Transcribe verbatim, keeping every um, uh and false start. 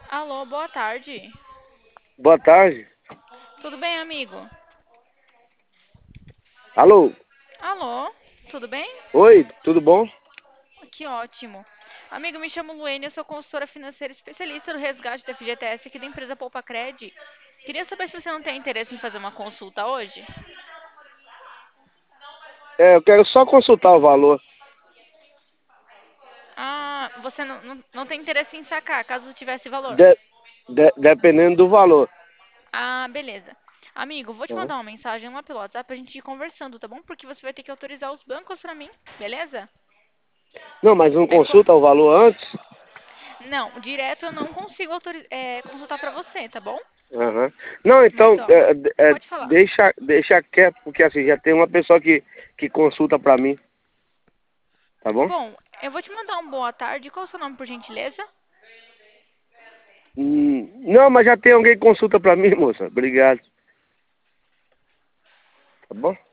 Alô, boa tarde. Boa tarde. Tudo bem, amigo? Alô? Alô, tudo bem? Oi, tudo bom? Que ótimo. Amigo, me chamo Luene, eu sou consultora financeira especialista do resgate da F G T S aqui da empresa Poupa Cred. Queria saber se você não tem interesse em fazer uma consulta hoje. É, eu quero só consultar o valor. Ah, você não, não, não tem interesse em sacar, caso tivesse valor. De- de- dependendo do valor. Ah, beleza. Amigo, vou te Uhum. mandar uma mensagem lá pelo WhatsApp pra gente ir conversando, tá bom? Porque você vai ter que autorizar os bancos pra mim, beleza? Não, mas não É co- consulta o valor antes? Não, direto eu não consigo autori- é, consultar pra você, tá bom? Aham. Não, Mas então, ó, é, é, pode falar. deixa, deixa quieto, porque assim, já tem uma pessoa que, que consulta pra mim, tá bom? Bom, eu vou te mandar um boa tarde. Qual é o seu nome, por gentileza? Hum, não, mas já tem alguém que consulta pra mim, moça. Obrigado. Tá bom?